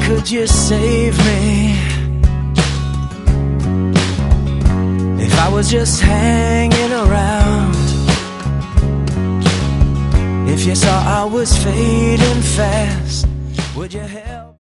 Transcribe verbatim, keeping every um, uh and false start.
could you save me? If I was just hanging around, if you saw I was fading fast, would you help?